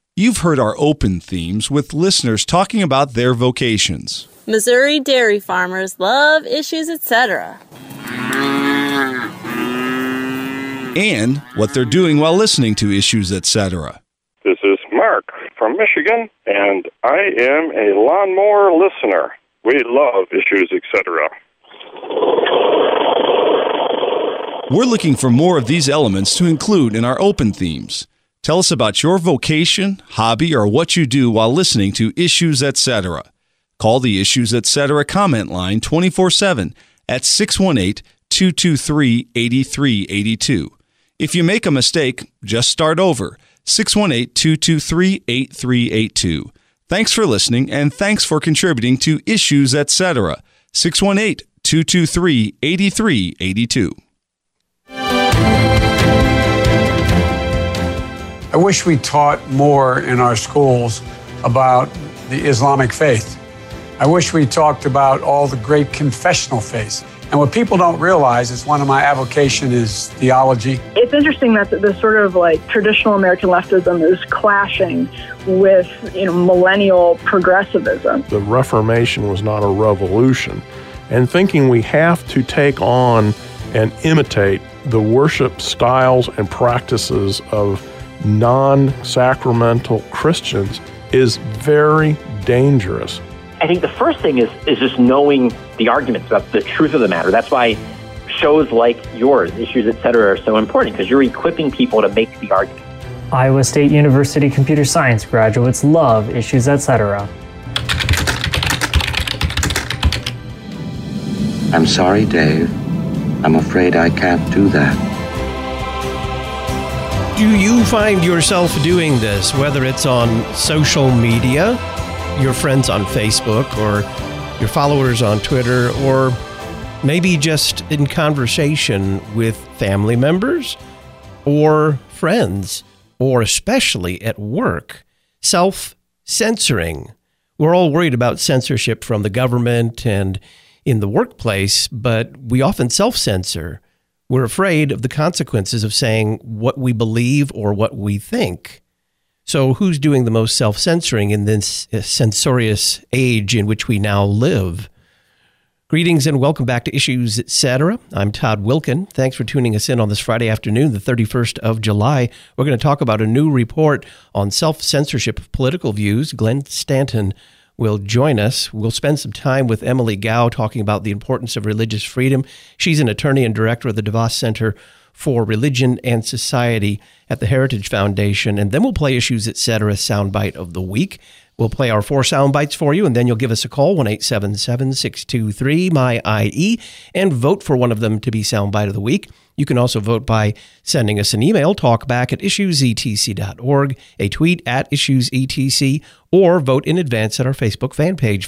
You've heard our open themes with listeners talking about their vocations. Missouri dairy farmers love issues, etc. And what they're doing while listening to issues, etc. This is Mark from Michigan, and I am a lawnmower listener. We love issues, etc. We're looking for more of these elements to include in our open themes. Tell us about your vocation, hobby, or what you do while listening to issues, etc. Call the Issues, etc. comment line 24/7 at 618-223-8382. If you make a mistake, just start over. 618-223-8382. Thanks for listening, and thanks for contributing to Issues, etc. 618-223-8382. I wish we taught more in our schools about the Islamic faith. I wish we talked about all the great confessional faiths. And what people don't realize is one of my avocation is theology. It's interesting that the sort of like traditional American leftism is clashing with, millennial progressivism. The Reformation was not a revolution. And thinking we have to take on and imitate the worship styles and practices of non-sacramental Christians is very dangerous. I think the first thing is just knowing the arguments about the truth of the matter. That's why shows like yours, Issues, etc., are so important, because you're equipping people to make the argument. Iowa State University computer science graduates love Issues, etc. I'm sorry, Dave. I'm afraid I can't do that. Do you find yourself doing this, whether it's on social media, your friends on Facebook, or your followers on Twitter, or maybe just in conversation with family members or friends, or especially at work? Self-censoring. We're all worried about censorship from the government and in the workplace, but we often self-censor. We're afraid of the consequences of saying what we believe or what we think. So who's doing the most self-censoring in this censorious age in which we now live? Greetings and welcome back to Issues, Etc. I'm Todd Wilkin. Thanks for tuning us in on this Friday afternoon, the 31st of July. We're going to talk about a new report on self-censorship of political views. Glenn Stanton will join us. We'll spend some time with Emily Gao talking about the importance of religious freedom. She's an attorney and director of the DeVos Center for Religion and Society at the Heritage Foundation. And then we'll play Issues, Etc. Soundbite of the Week. We'll play our 4 sound bites for you, and then you'll give us a call, 1-877-623-MY-IE, and vote for one of them to be Soundbite of the Week. You can also vote by sending us an email, talkback@issuesetc.org, a tweet @issuesetc, or vote in advance at our Facebook fan page,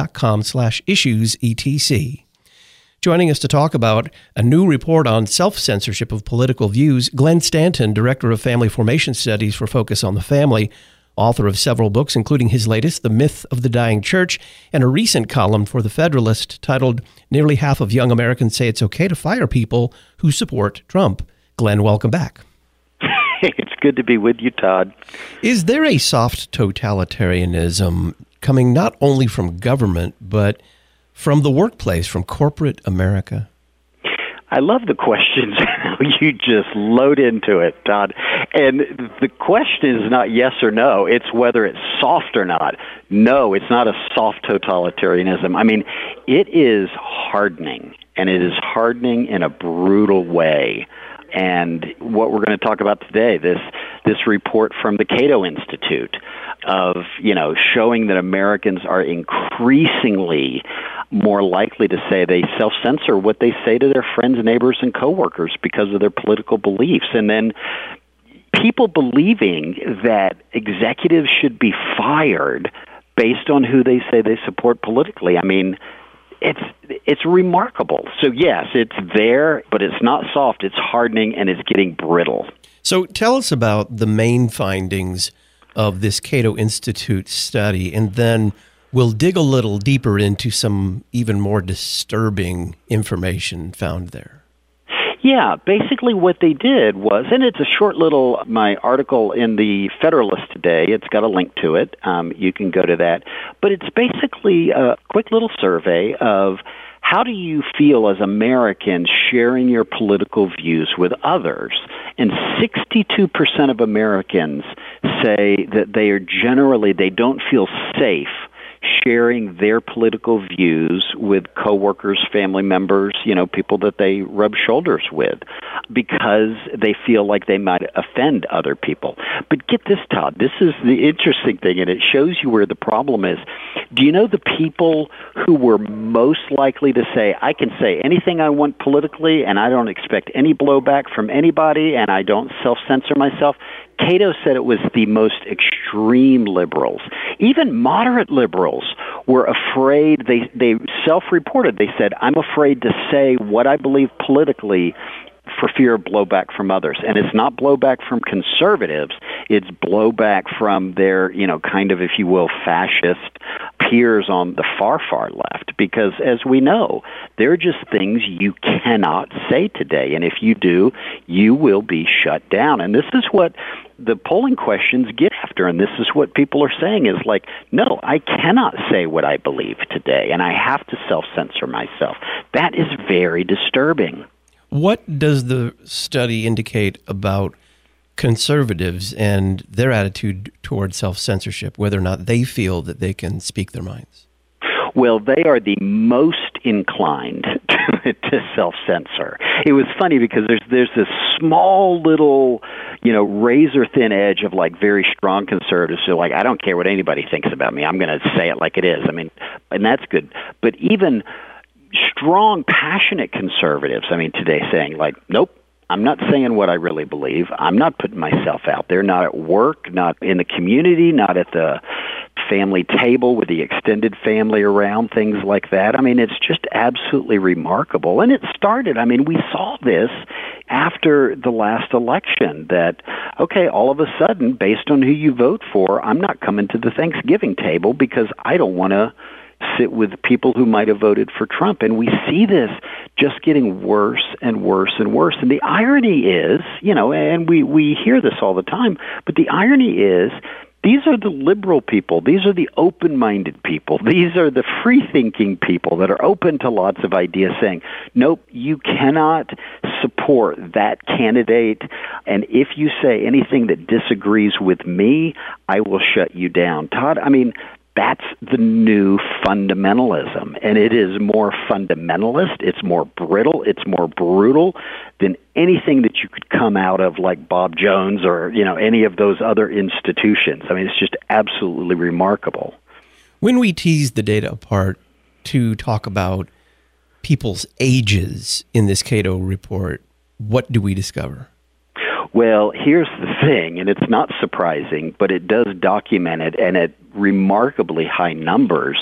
facebook.com/issuesetc. Joining us to talk about a new report on self-censorship of political views, Glenn Stanton, Director of Family Formation Studies for Focus on the Family, author of several books, including his latest, The Myth of the Dying Church, and a recent column for The Federalist titled, Nearly Half of Young Americans Say It's Okay to Fire People Who Support Trump. Glenn, welcome back. It's good to be with you, Todd. Is there a soft totalitarianism coming not only from government, but from the workplace, from corporate America? I love the questions. You just load into it, Todd. And the question is not yes or no. It's whether it's soft or not. No, it's not a soft totalitarianism. I mean, it is hardening, and it is hardening in a brutal way. And what we're going to talk about today, this report from the Cato Institute of, showing that Americans are increasingly more likely to say they self-censor what they say to their friends, neighbors, and coworkers because of their political beliefs. And then people believing that executives should be fired based on who they say they support politically. I mean, it's remarkable. So yes, it's there, but it's not soft. It's hardening, and it's getting brittle. So tell us about the main findings of this Cato Institute study, and then we'll dig a little deeper into some even more disturbing information found there. Yeah, basically what they did was, and it's a short little, my article in the Federalist today, it's got a link to it. You can go to that. But it's basically a quick little survey of how do you feel as Americans sharing your political views with others? And 62% of Americans say that they don't feel safe sharing their political views with coworkers, family members, people that they rub shoulders with, because they feel like they might offend other people. But get this, Todd, this is the interesting thing, and it shows you where the problem is. Do you know the people who were most likely to say, I can say anything I want politically, and I don't expect any blowback from anybody, and I don't self-censor myself? Cato said it was the most extreme liberals. Even moderate liberals were afraid. They self-reported. They said, I'm afraid to say what I believe politically for fear of blowback from others. And it's not blowback from conservatives. It's blowback from their, kind of, if you will, fascist peers on the far, far left. Because as we know, there are just things you cannot say today. And if you do, you will be shut down. And this is what the polling questions get after. And this is what people are saying is like, no, I cannot say what I believe today. And I have to self-censor myself. That is very disturbing. What does the study indicate about conservatives and their attitude towards self-censorship, whether or not they feel that they can speak their minds? Well, they are the most inclined to self-censor. It was funny because there's this small little, razor-thin edge of like very strong conservatives who are like, I don't care what anybody thinks about me. I'm going to say it like it is. I mean, and that's good. But even strong, passionate conservatives, today saying like, nope, I'm not saying what I really believe. I'm not putting myself out there, not at work, not in the community, not at the family table with the extended family around, things like that. It's just absolutely remarkable. And it started, we saw this after the last election that, okay, all of a sudden, based on who you vote for, I'm not coming to the Thanksgiving table because I don't want to sit with people who might have voted for Trump. And we see this just getting worse and worse and worse. And the irony is, and we hear this all the time, but the irony is these are the liberal people. These are the open-minded people. These are the free-thinking people that are open to lots of ideas saying, nope, you cannot support that candidate. And if you say anything that disagrees with me, I will shut you down. Todd, that's the new fundamentalism, and it is more fundamentalist, it's more brittle, it's more brutal than anything that you could come out of like Bob Jones or, any of those other institutions. It's just absolutely remarkable. When we tease the data apart to talk about people's ages in this Cato report, what do we discover? Well, here's the thing, and it's not surprising, but it does document it, and at remarkably high numbers,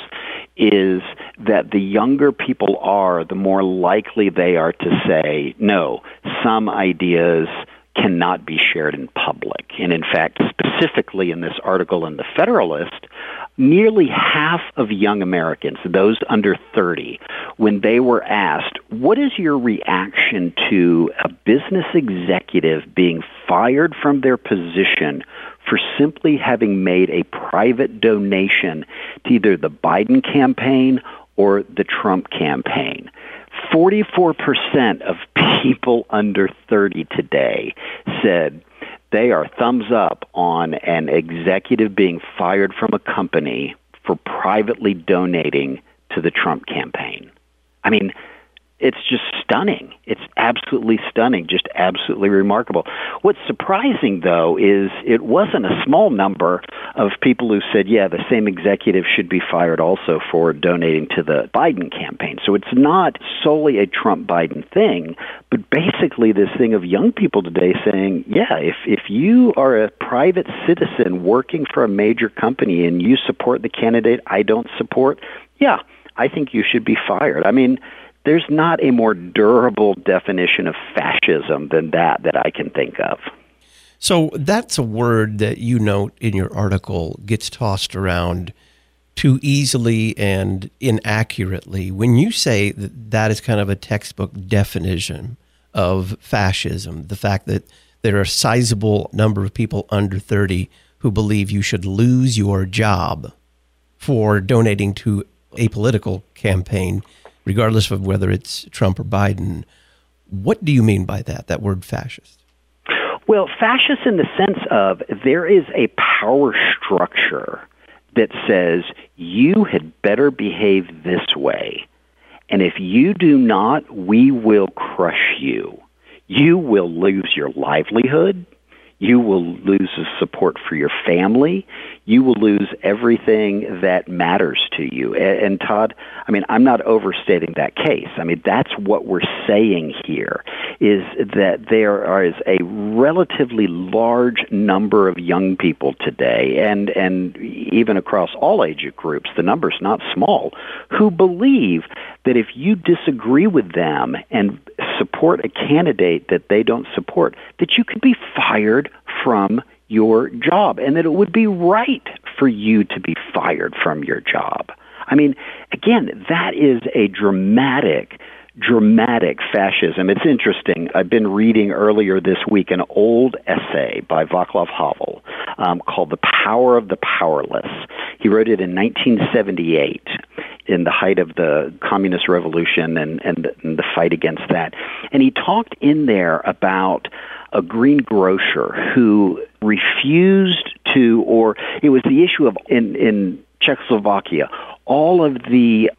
is that the younger people are, the more likely they are to say, no, some ideas cannot be shared in public. And in fact, specifically in this article in the Federalist, nearly half of young Americans, those under 30, when they were asked, what is your reaction to a business executive being fired from their position for simply having made a private donation to either the Biden campaign or the Trump campaign? 44% of people under 30 today said they are thumbs up on an executive being fired from a company for privately donating to the Trump campaign. It's just stunning. It's absolutely stunning, just absolutely remarkable. What's surprising, though, is it wasn't a small number of people who said, yeah, the same executive should be fired also for donating to the Biden campaign. So it's not solely a Trump-Biden thing, but basically this thing of young people today saying, yeah, if you are a private citizen working for a major company and you support the candidate I don't support, yeah, I think you should be fired. There's not a more durable definition of fascism than that I can think of. So that's a word that you note in your article gets tossed around too easily and inaccurately. When you say that is kind of a textbook definition of fascism, the fact that there are a sizable number of people under 30 who believe you should lose your job for donating to a political campaign, regardless of whether it's Trump or Biden. What do you mean by that word fascist? Well, fascist in the sense of there is a power structure that says you had better behave this way. And if you do not, we will crush you. You will lose your livelihood. You will lose the support for your family. You will lose everything that matters to you. And Todd, I mean, I'm not overstating that case. I mean, that's what we're saying here, is that there is a relatively large number of young people today, and even across all age groups, the number's not small, who believe that if you disagree with them and support a candidate that they don't support, that you could be fired from your job, and that it would be right for you to be fired from your job. I mean, again, that is a dramatic fascism. It's interesting. I've been reading earlier this week an old essay by Václav Havel called The Power of the Powerless. He wrote it in 1978 in the height of the communist revolution and the fight against that. And he talked in there about a greengrocer who refused to, or it was the issue of in Czechoslovakia, all of the,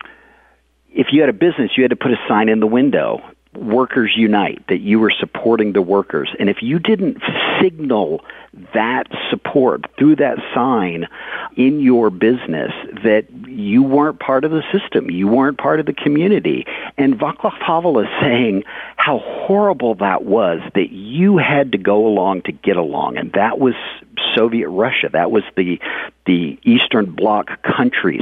if you had a business, you had to put a sign in the window, Workers Unite, that you were supporting the workers. And if you didn't signal that support through that sign in your business, that you weren't part of the system, you weren't part of the community. And Václav Havel is saying how horrible that was, that you had to go along to get along. And that was Soviet Russia. That was the Eastern Bloc countries.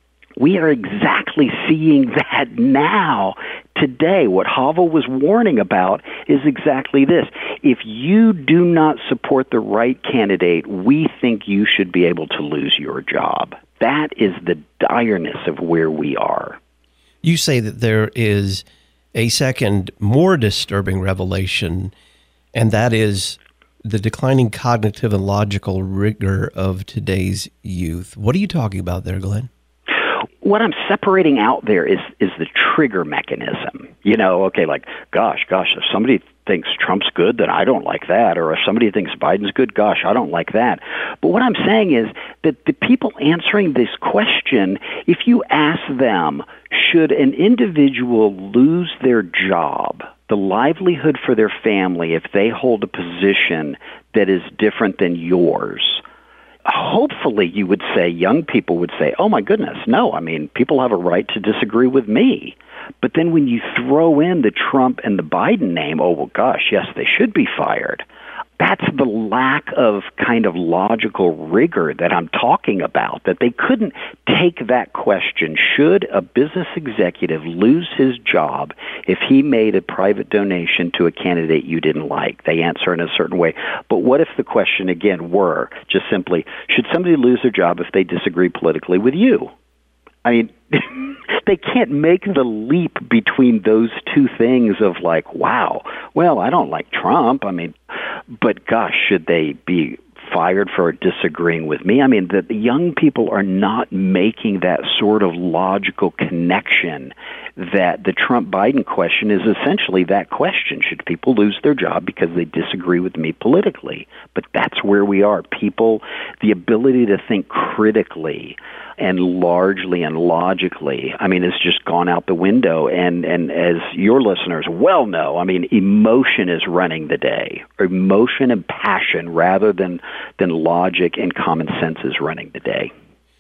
We are exactly seeing that now, today. What Havel was warning about is exactly this. If you do not support the right candidate, we think you should be able to lose your job. That is the direness of where we are. You say that there is a second, more disturbing revelation, and that is the declining cognitive and logical rigor of today's youth. What are you talking about there, Glenn? What I'm separating out there is the trigger mechanism. You know, okay, like, gosh, if somebody thinks Trump's good, then I don't like that. Or if somebody thinks Biden's good, gosh, I don't like that. But what I'm saying is that the people answering this question, if you ask them, should an individual lose their job, the livelihood for their family, if they hold a position that is different than yours, hopefully you would say, young people would say, oh my goodness, no, I mean, people have a right to disagree with me. But then when you throw in the Trump and the Biden name, oh, well, gosh, yes, they should be fired. That's the lack of kind of logical rigor that I'm talking about, that they couldn't take that question, should a business executive lose his job if he made a private donation to a candidate you didn't like? They answer in a certain way. But what if the question, again, were just simply, should somebody lose their job if they disagree politically with you? I mean, they can't make the leap between those two things of like, wow, well, I don't like Trump. I mean, but gosh, should they be fired for disagreeing with me? I mean, the young people are not making that sort of logical connection that the Trump-Biden question is essentially that question. Should people lose their job because they disagree with me politically? But that's where we are. People, the ability to think critically and largely and logically, I mean, it's just gone out the window. And as your listeners well know, I mean, emotion is running the day. Emotion and passion rather than logic and common sense is running the day.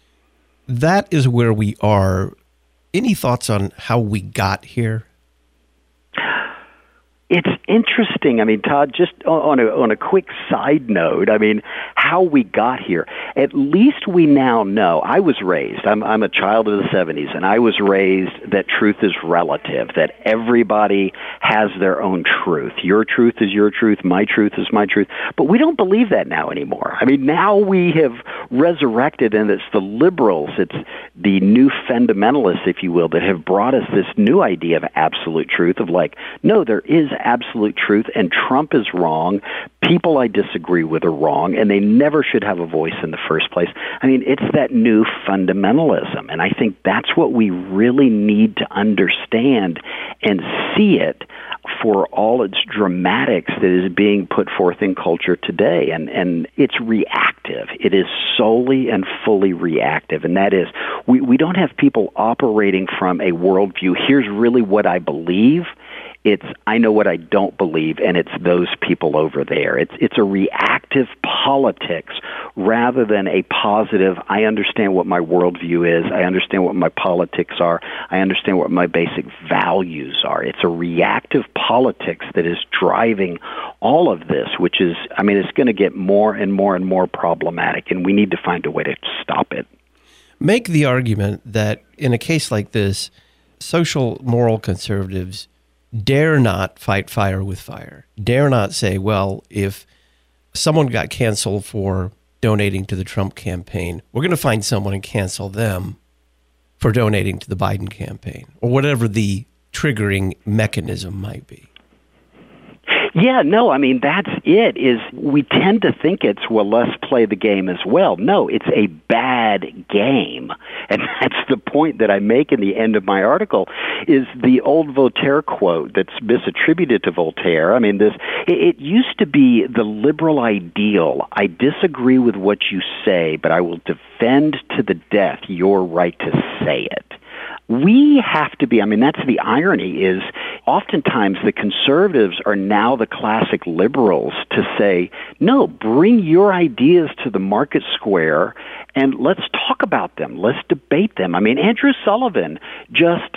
That is where we are. Any thoughts on how we got here? It's interesting. I mean, Todd, just on a quick side note, I mean, how we got here. At least we now know. I was raised, I'm a child of the 70s, and I was raised that truth is relative, that everybody has their own truth. Your truth is your truth, my truth is my truth. But we don't believe that now anymore. I mean, now we have resurrected, and it's the liberals, it's the new fundamentalists, if you will, that have brought us this new idea of absolute truth of like, no, there is absolute truth, and Trump is wrong, people I disagree with are wrong, and they never should have a voice in the first place. I mean, it's that new fundamentalism, and I think that's what we really need to understand and see it for all its dramatics that is being put forth in culture today. And it's reactive. It is solely and fully reactive. And that is, we don't have people operating from a worldview. Here's really what I believe. It's I know what I don't believe, and it's those people over there. It's a reactive politics rather than a positive, I understand what my worldview is, I understand what my politics are, I understand what my basic values are. It's a reactive politics that is driving all of this, which is, I mean, it's going to get more and more and more problematic, and we need to find a way to stop it. Make the argument that in a case like this, social moral conservatives dare not fight fire with fire, dare not say, well, if someone got canceled for donating to the Trump campaign, we're going to find someone and cancel them for donating to the Biden campaign, or whatever the triggering mechanism might be. Yeah, no, I mean, that's it, is we tend to think it's, well, let's play the game as well. No, it's a bad game. And that's the point that I make in the end of my article, is the old Voltaire quote that's misattributed to Voltaire. I mean, it used to be the liberal ideal. I disagree with what you say, but I will defend to the death your right to say it. We have to be, I mean, that's the irony, is oftentimes the conservatives are now the classic liberals to say, no, bring your ideas to the market square and let's talk about them. Let's debate them. I mean, Andrew Sullivan just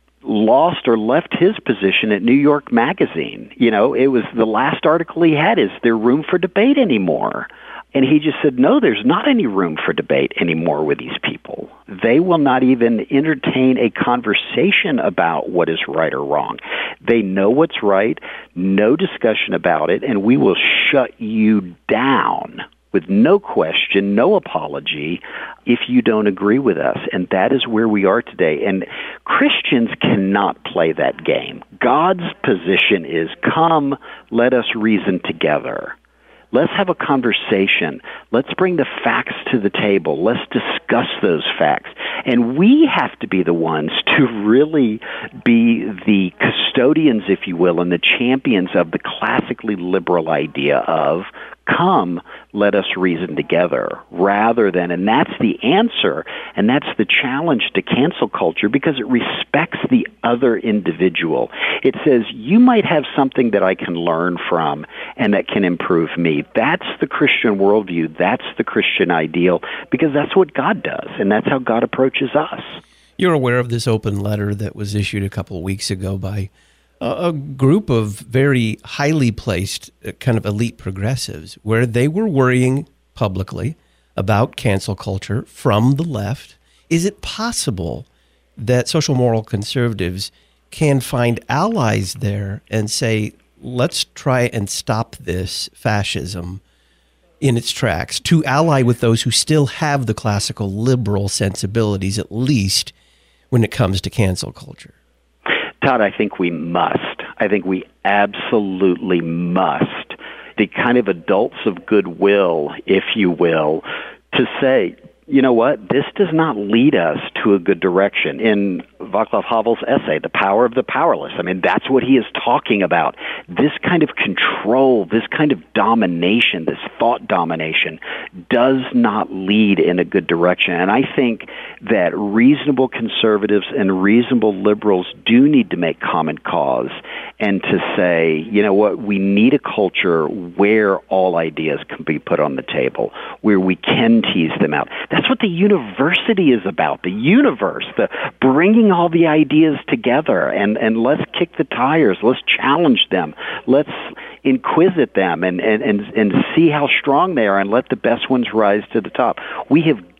lost or left his position at New York Magazine. You know, it was the last article he had, is there room for debate anymore? And he just said, no, there's not any room for debate anymore with these people. They will not even entertain a conversation about what is right or wrong. They know what's right, no discussion about it, and we will shut you down with no question, no apology, if you don't agree with us. And that is where we are today. And Christians cannot play that game. God's position is, come, let us reason together. Let's have a conversation. Let's bring the facts to the table. Let's discuss those facts. And we have to be the ones to really be the custodians, if you will, and the champions of the classically liberal idea of, come, let us reason together, rather than, and that's the answer, and that's the challenge to cancel culture, because it respects the other individual. It says, you might have something that I can learn from and that can improve me. That's the Christian worldview. That's the Christian ideal, because that's what God does, and that's how God approaches us. You're aware of this open letter that was issued a couple of weeks ago by a group of very highly placed kind of elite progressives, where they were worrying publicly about cancel culture from the left. Is it possible that social moral conservatives can find allies there and say, let's try and stop this fascism in its tracks, to ally with those who still have the classical liberal sensibilities, at least when it comes to cancel culture? Todd, I think we must. I think we absolutely must. The kind of adults of goodwill, if you will, to say, you know what, this does not lead us to a good direction. In Václav Havel's essay, The Power of the Powerless, I mean, that's what he is talking about. This kind of control, this kind of domination, this thought domination does not lead in a good direction. And I think that reasonable conservatives and reasonable liberals do need to make common cause and to say, you know what, we need a culture where all ideas can be put on the table, where we can tease them out. That's what the university is about, the universe, the bringing all the ideas together, and let's kick the tires, let's challenge them, let's inquisit them and see how strong they are and let the best ones rise to the top. We have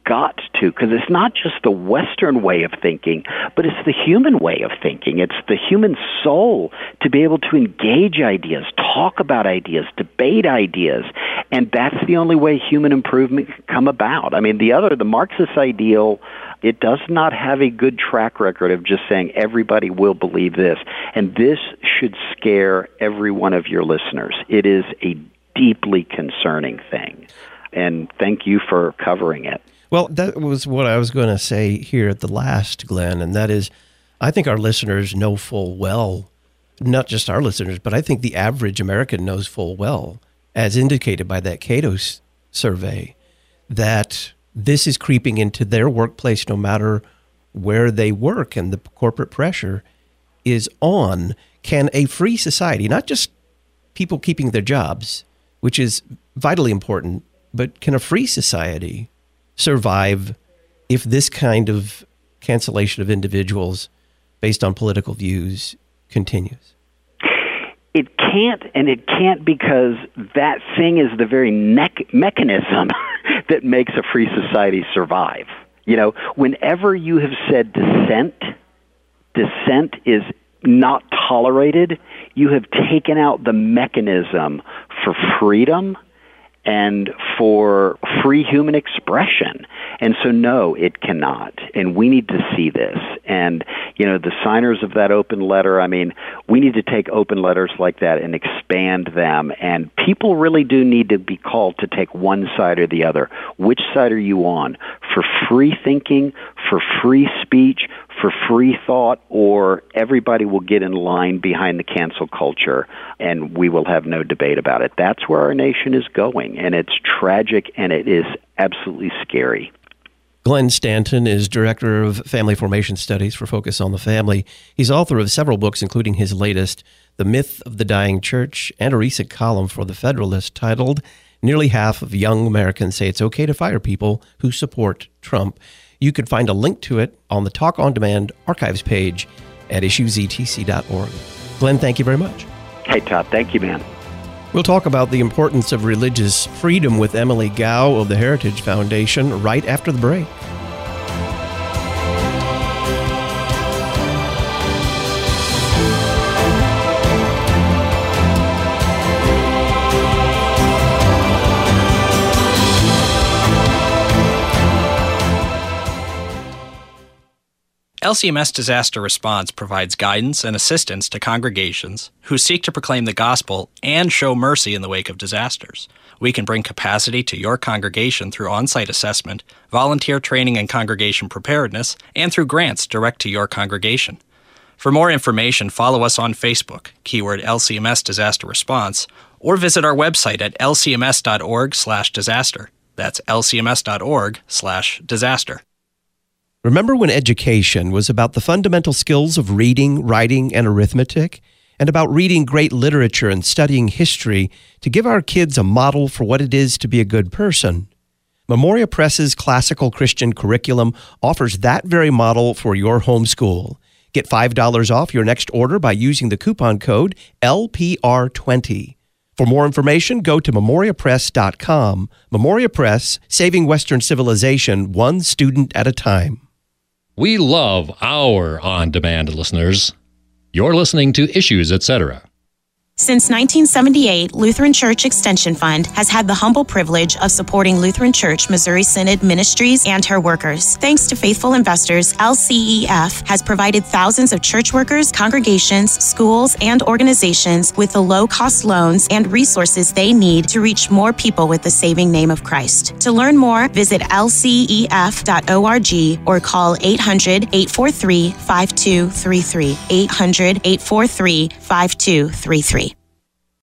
got to, because it's not just the Western way of thinking, but it's the human way of thinking. It's the human soul to be able to engage ideas, talk about ideas, debate ideas, and that's the only way human improvement can come about. I mean, the Marxist ideal, it does not have a good track record of just saying everybody will believe this, and this should scare every one of your listeners. It is a deeply concerning thing, and thank you for covering it. Well, that was what I was going to say here at the last, Glenn, and that is, I think our listeners know full well, not just our listeners, but I think the average American knows full well, as indicated by that Cato survey, that this is creeping into their workplace no matter where they work, and the corporate pressure is on. Can a free society, not just people keeping their jobs, which is vitally important, but can a free society survive if this kind of cancellation of individuals based on political views continues? It can't, and it can't because that thing is the very mechanism that makes a free society survive. You know, whenever you have said dissent is not tolerated, you have taken out the mechanism for freedom and for free human expression. And so, no, it cannot. And we need to see this. And, you know, the signers of that open letter, I mean, we need to take open letters like that and expand them. And people really do need to be called to take one side or the other. Which side are you on? For free thinking, for free speech, for free thought, or everybody will get in line behind the cancel culture and we will have no debate about it. That's where our nation is going, and it's tragic and it is absolutely scary. Glenn Stanton is Director of Family Formation Studies for Focus on the Family. He's author of several books, including his latest, The Myth of the Dying Church, and a recent column for The Federalist titled, Nearly Half of Young Americans Say It's Okay to Fire People Who Support Trump. You can find a link to it on the Talk On Demand archives page at issuesetc.org. Glenn, thank you very much. Hey, Todd. Thank you, man. We'll talk about the importance of religious freedom with Emily Gao of the Heritage Foundation right after the break. LCMS Disaster Response provides guidance and assistance to congregations who seek to proclaim the gospel and show mercy in the wake of disasters. We can bring capacity to your congregation through on-site assessment, volunteer training and congregation preparedness, and through grants direct to your congregation. For more information, follow us on Facebook, keyword LCMS Disaster Response, or visit our website at lcms.org/disaster. That's lcms.org/disaster. Remember when education was about the fundamental skills of reading, writing, and arithmetic, and about reading great literature and studying history to give our kids a model for what it is to be a good person? Memoria Press's classical Christian curriculum offers that very model for your homeschool. Get $5 off your next order by using the coupon code LPR20. For more information, go to memoriapress.com. Memoria Press, saving Western civilization one student at a time. We love our on-demand listeners. You're listening to Issues, Etc. Since 1978, Lutheran Church Extension Fund has had the humble privilege of supporting Lutheran Church Missouri Synod ministries and her workers. Thanks to faithful investors, LCEF has provided thousands of church workers, congregations, schools, and organizations with the low-cost loans and resources they need to reach more people with the saving name of Christ. To learn more, visit lcef.org or call 800-843-5233. 800-843-5233.